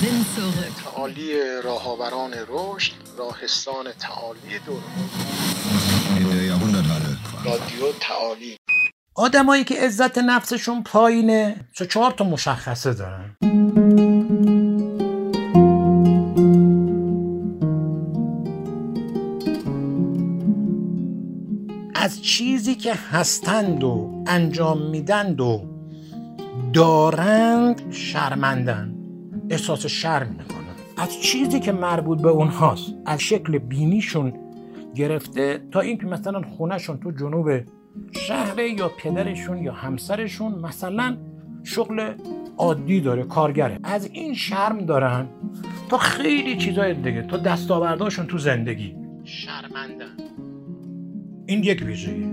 تعالی راهآوران رشد، راهستان تعالی دوران رادیو تعالی. آدمایی که عزت نفسشون پایینه 4 تا مشخصه دارن. از چیزی که هستند و انجام میدند و دارند شرمندن، احساس شرم میکنن. از چیزی که مربوط به اونهاست، از شکل بینیشون گرفته تا این که مثلا خونهشون تو جنوب شهر یا پدرشون یا همسرشون مثلا شغل عادی داره، کارگره، از این شرم دارن تا خیلی چیزای دیگه، تا دستاوردهاشون تو زندگی شرمندن. این یک ویژگی.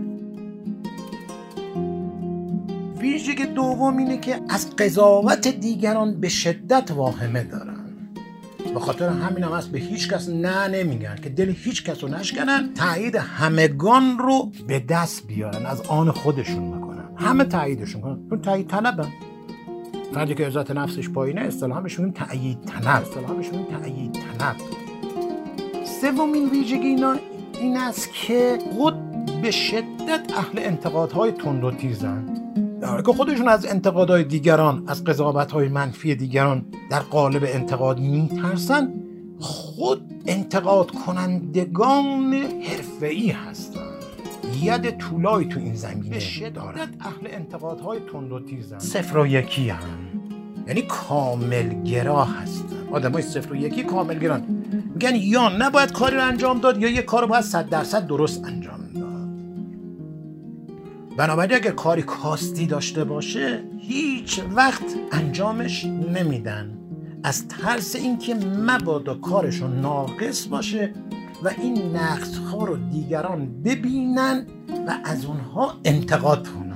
ویژگی دوم اینه که از قضاوت دیگران به شدت واهمه دارن. به خاطر همین هم هست به هیچ کس نه نمیگن که دل هیچ کس رو نشکنن، تایید همگان رو به دست بیارن، از آن خودشون میکنن، همه تاییدشون کنن، چون تایید طلبن. فردی که عزت نفسش پایینه اصطلاحاً بهش میگن تایید طلب. سومین ویژگی اینا این است که خود به شدت اهل انتقادهای تند و تیزن. در حالی که خودشون از انتقادهای دیگران، از قضاوت‌های منفی دیگران در قالب انتقاد میترسن، خود انتقاد کنندگان حرفه‌ای هستن. ید طولایی تو این زمینه به شدت اهل انتقادهای تند و تیزن. 0 و 1 هم، یعنی کاملگرا هستن. آدمای 0 و 1 کاملگران میگن یا نباید کاری رو انجام داد یا یه کارو باید 100% درست انجام داد. بنابراین اگر کاری کاستی داشته باشه هیچ وقت انجامش نمیدن، از ترس اینکه مبادا کارشون ناقص باشه و این نقص‌ها رو دیگران ببینن و از اونها انتقاد کنن.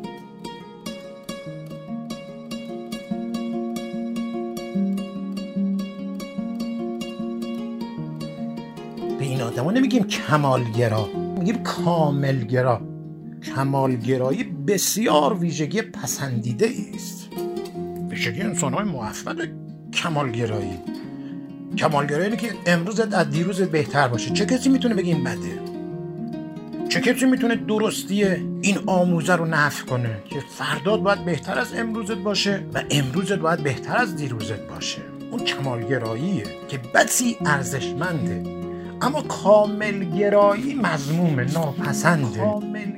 به این آدما نمیگیم کمالگرا، میگیم کاملگرا. کمالگرایی بسیار ویژگی پسندیده است. ویژگی انسان‌های موفق کمالگرایی. کمالگرایی که امروزت از دیروزت بهتر باشه. چه کسی میتونه بگه این بده؟ چه کسی میتونه درستی این آموزه رو نفی کنه که فردات باید بهتر از امروزت باشه و امروزت باید بهتر از دیروزت باشه؟ اون کمالگراییه که بسی ارزشمنده. اما کاملگرایی مذمومه، ناپسنده.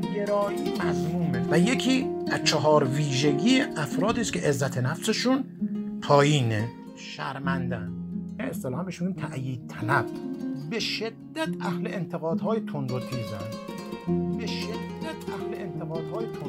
و یکی از 4 ویژگی افرادی است که عزت نفسشون پایینه، شرمندن. اصطلاحاً بهشون تایید طلب. به شدت اهل انتقادهای تند و تیزن.